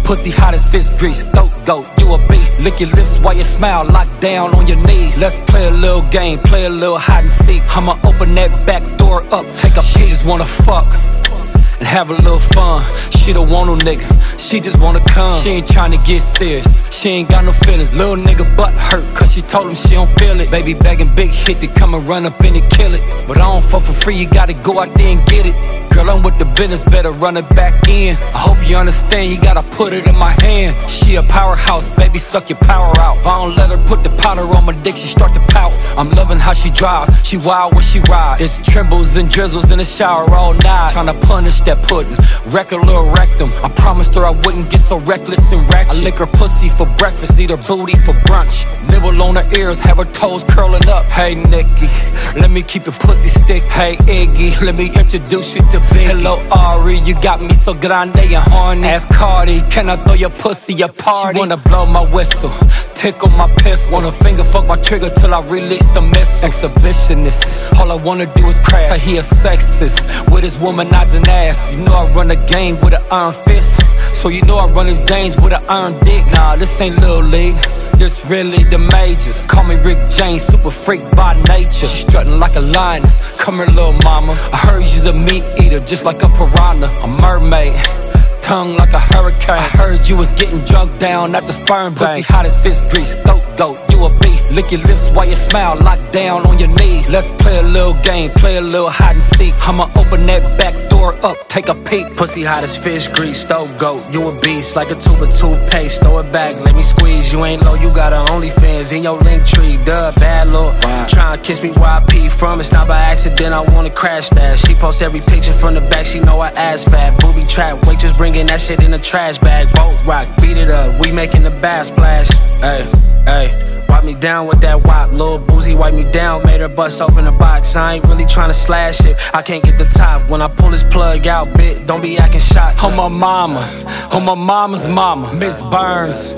Pussy hot as fish grease, throat goat, you a beast. Lick your lips while you smile, lock down on your knees. Let's play a little game, play a little hide and seek. I'ma open that back door up, take a peek. She just wanna fuck and have a little fun. She don't want no nigga, she just wanna come. She ain't tryna get serious, she ain't got no feelings. Little nigga butt hurt cause she told him she don't feel it. Baby begging big hit to come and run up in and kill it. But I don't fuck for free, you gotta go out there and get it. Girl, I'm with the business, better run it back in. I hope you understand, you gotta put it in my hand. She a powerhouse, baby, suck your power out. If I don't let her put the powder on my dick, she start to pout. I'm loving how she drive, she wild when she ride. It's trembles and drizzles in the shower all night. Tryna punish that pudding, wreck her little rectum. I promised her I wouldn't get so reckless and ratchet. I lick her pussy for breakfast, eat her booty for brunch. Nibble on her ears, have her toes curling up. Hey Nikki, let me keep your pussy stick. Hey Iggy, let me introduce you to Biggie. Hello Ari, you got me so grande and horny. Ask Cardi, can I throw your pussy a party? She wanna blow my whistle, tickle my pistol. Wanna finger fuck my trigger till I release the missile. Exhibitionist, all I wanna do is crash. Say he a sexist, with his womanizing ass. You know I run the game with an iron fist, so you know I run his games with an iron dick. Nah, this ain't Lil League, this really the majors. Call me Rick James, super freak by nature. She strutting like a lioness, come here little mama. I heard you's a meat eater, just like a piranha. A mermaid, tongue like a hurricane. I heard you was getting drunk down at the sperm bank. Pussy hot as fish grease, throat goat, you a beast. Lick your lips while you smile, lock down on your knees. Let's play a little game, play a little hide and seek. I'ma open that back door up, take a peek. Pussy hot as fish grease, throat goat, you a beast. Like a tube of toothpaste, throw it back, let me squeeze. You ain't low, you got an OnlyFans in your link tree. Duh, bad look, tryna kiss me where I pee from. It's not by accident, I wanna crash that. She posts every picture from the back, she know her ass fat. Booby trap, waitress bringing that shit in a trash bag. Boat rock, beat it up, we making the bath splash. Ay, ay. Wipe me down with that wop, Lil Boozy wipe me down, made her bust open the box. I ain't really tryna slash it, I can't get the top. When I pull this plug out, bitch, don't be acting shot. On my mama, on my mama's mama, Miss Burns.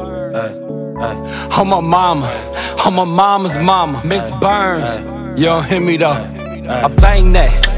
On my mama, on my mama's mama, Miss Burns. You don't hear me though, I bang that.